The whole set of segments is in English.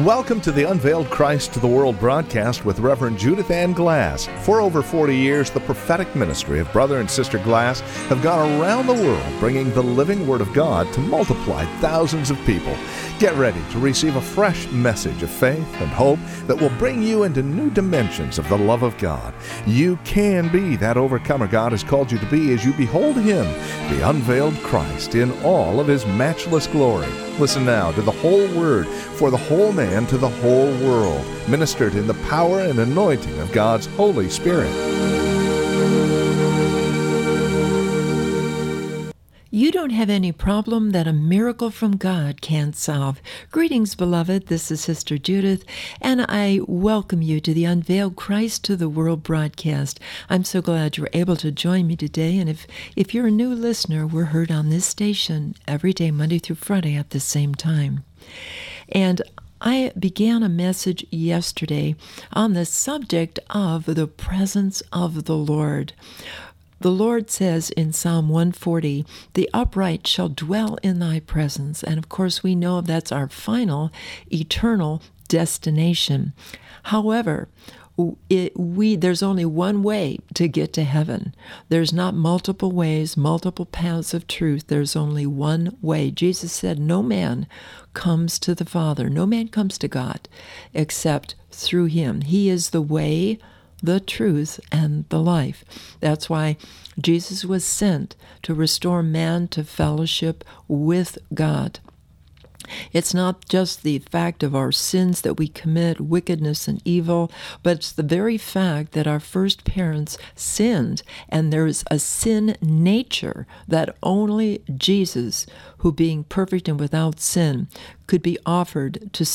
Welcome to the Unveiled Christ to the World broadcast with Reverend Judith Ann Glass. For over 40 years, the prophetic ministry of Brother and Sister Glass have gone around the world bringing the living Word of God to multiply thousands of people. Get ready to receive a fresh message of faith and hope that will bring you into new dimensions of the love of God. You can be that overcomer God has called you to be as you behold Him, the unveiled Christ, in all of His matchless glory. Listen now to the whole Word for the whole man to the whole world, ministered in the power and anointing of God's Holy Spirit. You don't have any problem that a miracle from God can't solve. Greetings, beloved. This is Sister Judith, and I welcome you to the Unveiled Christ to the World broadcast. I'm so glad you're able to join me today, and if you're a new listener, we're heard on this station every day, Monday through Friday at the same time. And I began a message yesterday on the subject of the presence of the Lord. The Lord says in Psalm 140, "The upright shall dwell in thy presence." And of course, we know that's our final eternal destination. However, there's only one way to get to heaven. There's not multiple ways, multiple paths of truth. There's only one way. Jesus said, no man comes to the Father, no man comes to God except through Him. He is the way, the truth, and the life. That's why Jesus was sent to restore man to fellowship with God. It's not just the fact of our sins that we commit, wickedness and evil, but it's the very fact that our first parents sinned, and there is a sin nature that only Jesus, who being perfect and without sin, could be offered to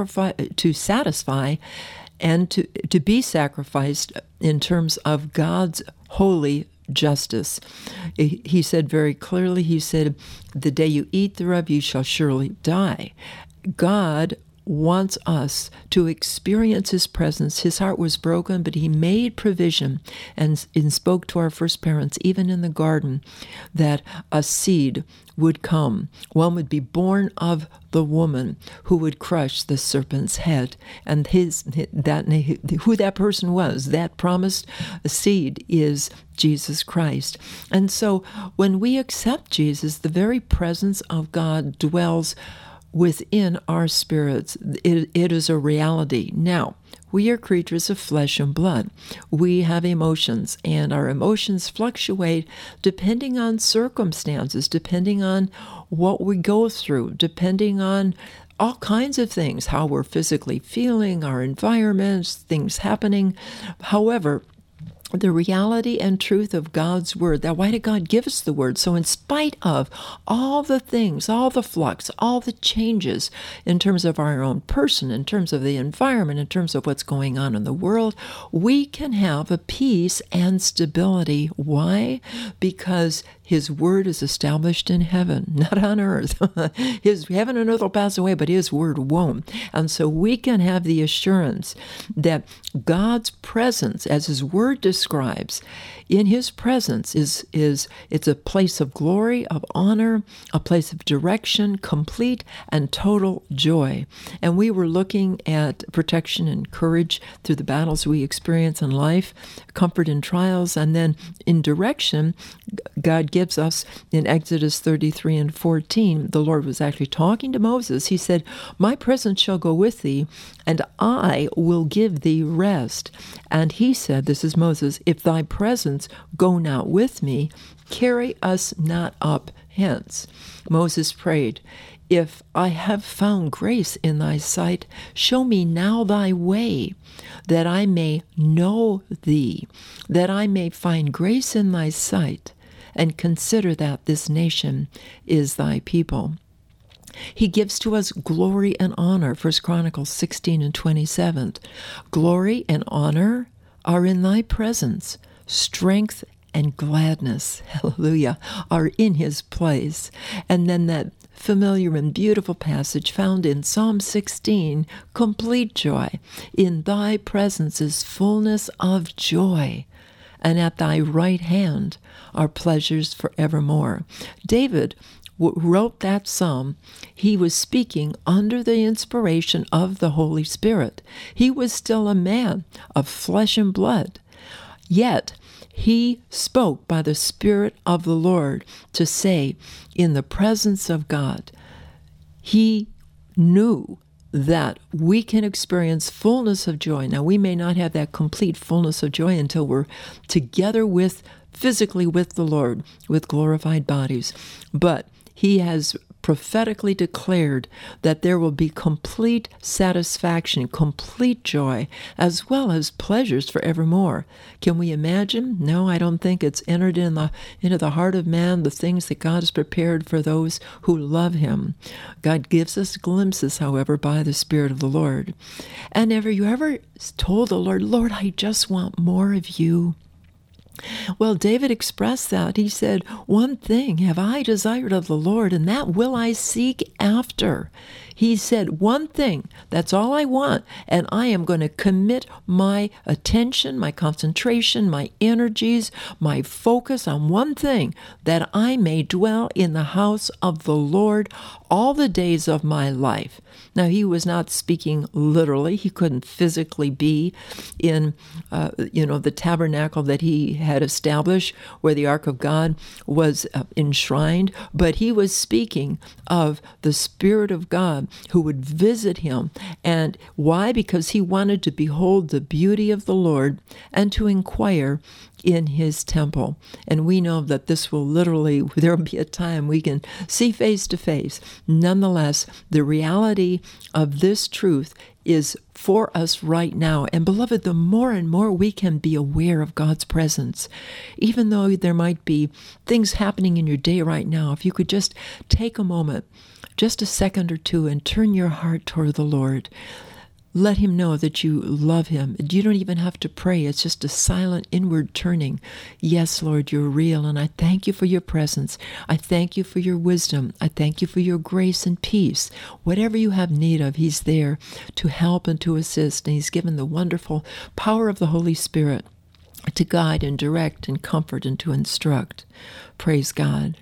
satisfy and to be sacrificed in terms of God's holy justice. He said very clearly, He said, "The day you eat thereof, you shall surely die." God wants us to experience His presence. His heart was broken, but He made provision and spoke to our first parents, even in the garden, that a seed would come. One would be born of the woman who would crush the serpent's head. And who that person was, that promised seed, is Jesus Christ. And so when we accept Jesus, the very presence of God dwells within our spirits. It is a reality. Now, we are creatures of flesh and blood. We have emotions, and our emotions fluctuate depending on circumstances, depending on what we go through, depending on all kinds of things, how we're physically feeling, our environments, things happening. However, the reality and truth of God's Word, that why did God give us the Word? So in spite of all the things, all the flux, all the changes in terms of our own person, in terms of the environment, in terms of what's going on in the world, we can have a peace and stability. Why? Because His Word is established in heaven, not on earth. His heaven and earth will pass away, but His Word won't. And so we can have the assurance that God's presence, as His Word describes, in His presence it's a place of glory, of honor, a place of direction, complete and total joy. And we were looking at protection and courage through the battles we experience in life, comfort in trials, and then in direction, God gives us in Exodus 33 and 14, the Lord was actually talking to Moses. He said, "My presence shall go with thee, and I will give thee rest." And He said, this is Moses, "If thy presence go not with me, carry us not up hence." Moses prayed, "If I have found grace in thy sight, show me now thy way, that I may know thee, that I may find grace in thy sight, and consider that this nation is thy people." He gives to us glory and honor, 1 Chronicles 16 and 27. "Glory and honor are in thy presence. Strength and gladness," hallelujah, "are in His place." And then that familiar and beautiful passage found in Psalm 16, complete joy. "In thy presence is fullness of joy, and at thy right hand are pleasures forevermore." David wrote that psalm, he was speaking under the inspiration of the Holy Spirit. He was still a man of flesh and blood. Yet, he spoke by the Spirit of the Lord to say, in the presence of God, he knew that we can experience fullness of joy. Now, we may not have that complete fullness of joy until we're together physically with the Lord, with glorified bodies. But he has prophetically declared that there will be complete satisfaction, complete joy, as well as pleasures forevermore. Can we imagine? No, I don't think it's entered into the heart of man, the things that God has prepared for those who love him. God gives us glimpses, however, by the Spirit of the Lord. And have you ever told the Lord, Lord, I just want more of you? Well, David expressed that. He said, one thing have I desired of the Lord, and that will I seek after. He said, one thing, that's all I want, and I am going to commit my attention, my concentration, my energies, my focus on one thing, that I may dwell in the house of the Lord all the days of my life. Now, he was not speaking literally. He couldn't physically be in, the tabernacle that he had established where the Ark of God was enshrined, but he was speaking of the Spirit of God who would visit him. And why? Because he wanted to behold the beauty of the Lord and to inquire in his temple. And we know that this will literally, there will be a time we can see face to face. Nonetheless, the reality of this truth is for us right now. And beloved, the more and more we can be aware of God's presence, even though there might be things happening in your day right now, if you could just take a moment, just a second or two, and turn your heart toward the Lord. Let him know that you love him. You don't even have to pray. It's just a silent inward turning. Yes, Lord, you're real, and I thank you for your presence. I thank you for your wisdom. I thank you for your grace and peace. Whatever you have need of, he's there to help and to assist, and he's given the wonderful power of the Holy Spirit to guide and direct and comfort and to instruct. Praise God.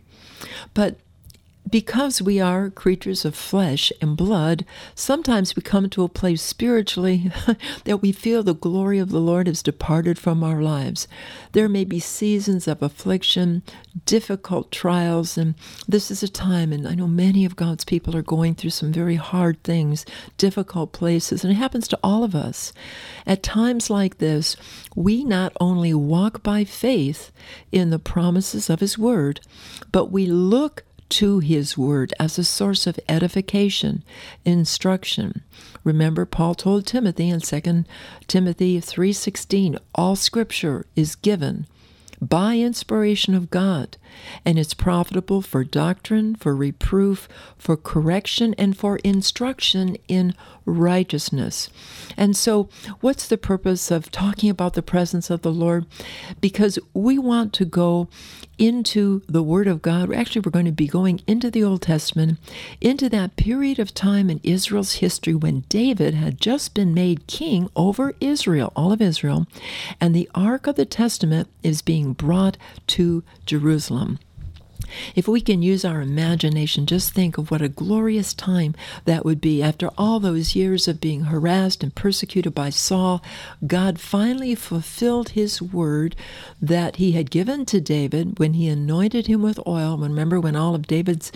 But because we are creatures of flesh and blood, sometimes we come to a place spiritually that we feel the glory of the Lord has departed from our lives. There may be seasons of affliction, difficult trials, and this is a time, and I know many of God's people are going through some very hard things, difficult places, and it happens to all of us. At times like this, we not only walk by faith in the promises of his word, but we look to his word as a source of edification, instruction. Remember, Paul told Timothy in 2 Timothy 3:16, all scripture is given by inspiration of God, and it's profitable for doctrine, for reproof, for correction, and for instruction in righteousness. And so, what's the purpose of talking about the presence of the Lord? Because we want to go into the Word of God. Actually, we're going to be going into the Old Testament, into that period of time in Israel's history when David had just been made king over Israel, all of Israel, and the Ark of the Testament is being brought to Jerusalem. If we can use our imagination, just think of what a glorious time that would be. After all those years of being harassed and persecuted by Saul, God finally fulfilled his word that he had given to David when he anointed him with oil. Remember when all of David's,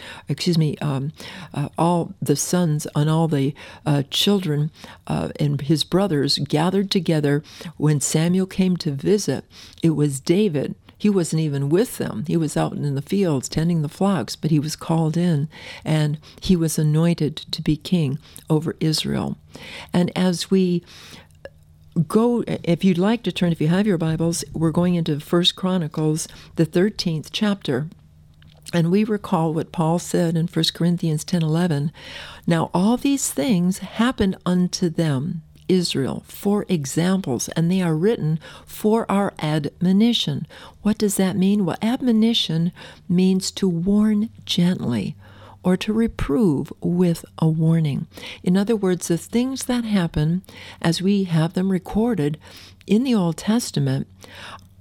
all the sons and all the children and his brothers gathered together when Samuel came to visit, it was David. He wasn't even with them. He was out in the fields tending the flocks, but he was called in, and he was anointed to be king over Israel. And as we go, if you'd like to turn, if you have your Bibles, we're going into 1 Chronicles, the 13th chapter. And we recall what Paul said in 1 Corinthians 10:11. Now all these things happened unto them, Israel, for examples, and they are written for our admonition. What does that mean? Well, admonition means to warn gently or to reprove with a warning. In other words, the things that happen as we have them recorded in the Old Testament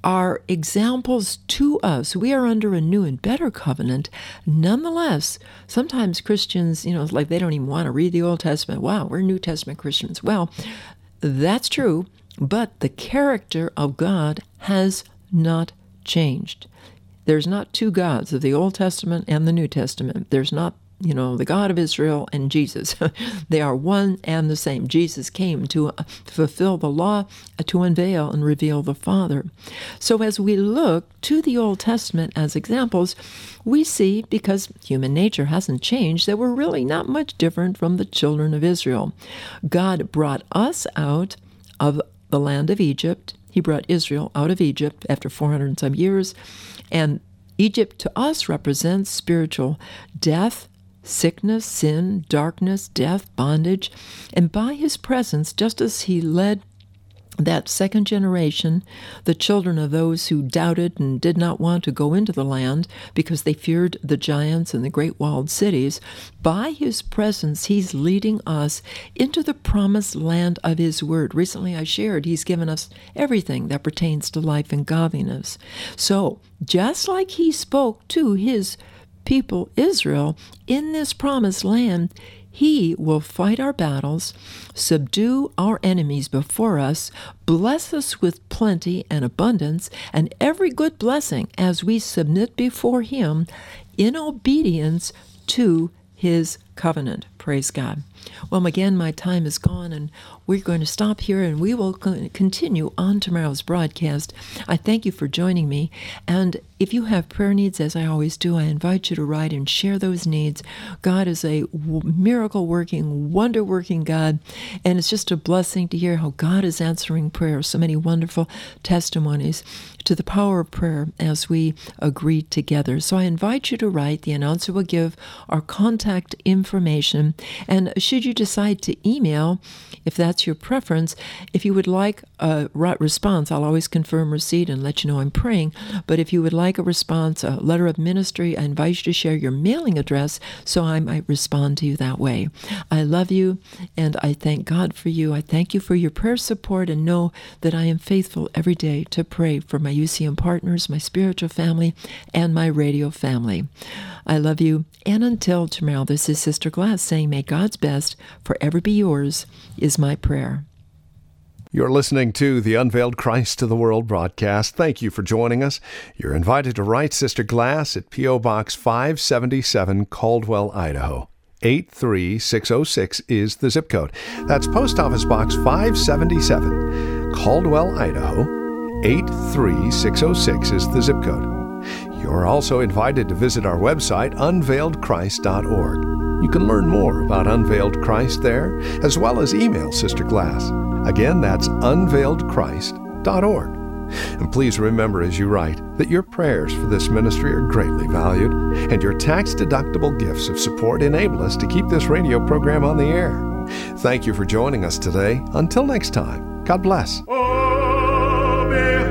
are examples to us. We are under a new and better covenant. Nonetheless, sometimes Christians, like they don't even want to read the Old Testament. Wow, we're New Testament Christians. Well, that's true, but the character of God has not changed. There's not two gods of the Old Testament and the New Testament. There's not the God of Israel and Jesus. They are one and the same. Jesus came to fulfill the law, to unveil and reveal the Father. So as we look to the Old Testament as examples, we see, because human nature hasn't changed, that we're really not much different from the children of Israel. God brought us out of the land of Egypt. He brought Israel out of Egypt after 400 and some years, and Egypt to us represents spiritual death, sickness, sin, darkness, death, bondage. And by his presence, just as he led that second generation, the children of those who doubted and did not want to go into the land because they feared the giants and the great walled cities, by his presence, he's leading us into the promised land of his word. Recently I shared he's given us everything that pertains to life and godliness. So, just like he spoke to his people Israel in this promised land, he will fight our battles, subdue our enemies before us, bless us with plenty and abundance, and every good blessing as we submit before him in obedience to his covenant. Praise God. Well, again, my time is gone, and we're going to stop here, and we will continue on tomorrow's broadcast. I thank you for joining me, and if you have prayer needs, as I always do, I invite you to write and share those needs. God is a miracle-working, wonder-working God, and it's just a blessing to hear how God is answering prayer. So many wonderful testimonies to the power of prayer as we agree together. So I invite you to write. The announcer will give our contact information, and should you decide to email, if that's your preference, if you would like a response, I'll always confirm receipt and let you know I'm praying, but if you would like a response, a letter of ministry, I invite you to share your mailing address so I might respond to you that way. I love you, and I thank God for you. I thank you for your prayer support, and know that I am faithful every day to pray for my UCM partners, my spiritual family, and my radio family. I love you, and until tomorrow, this is Sister Glass saying, may God's best forever be yours, is my prayer. You're listening to the Unveiled Christ to the World broadcast. Thank you for joining us. You're invited to write Sister Glass at P.O. Box 577, Caldwell, Idaho. 83606 is the zip code. That's Post Office Box 577, Caldwell, Idaho. 83606 is the zip code. You're also invited to visit our website, unveiledchrist.org. You can learn more about Unveiled Christ there, as well as email Sister Glass. Again, that's unveiledchrist.org. And please remember as you write that your prayers for this ministry are greatly valued, and your tax-deductible gifts of support enable us to keep this radio program on the air. Thank you for joining us today. Until next time, God bless. Oh,